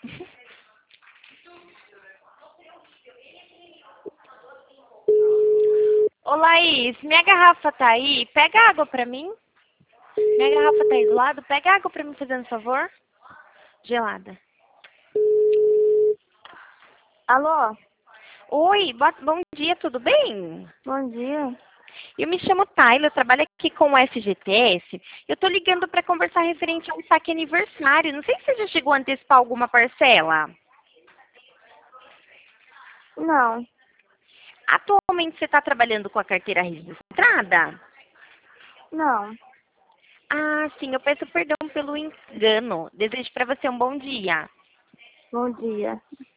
Ô, Laís, minha garrafa tá aí? Pega água pra mim. Minha garrafa tá aí do lado. Pega água pra mim, fazendo favor. Gelada. Alô? Oi, bom dia, tudo bem? Bom dia. Eu me chamo Tayla, eu trabalho aqui com o FGTS. Eu tô ligando para conversar referente ao saque aniversário. Não sei se você já chegou a antecipar alguma parcela. Não. Atualmente você está trabalhando com a carteira registrada? Não. Ah, sim, eu peço perdão pelo engano. Desejo para você um bom dia. Bom dia.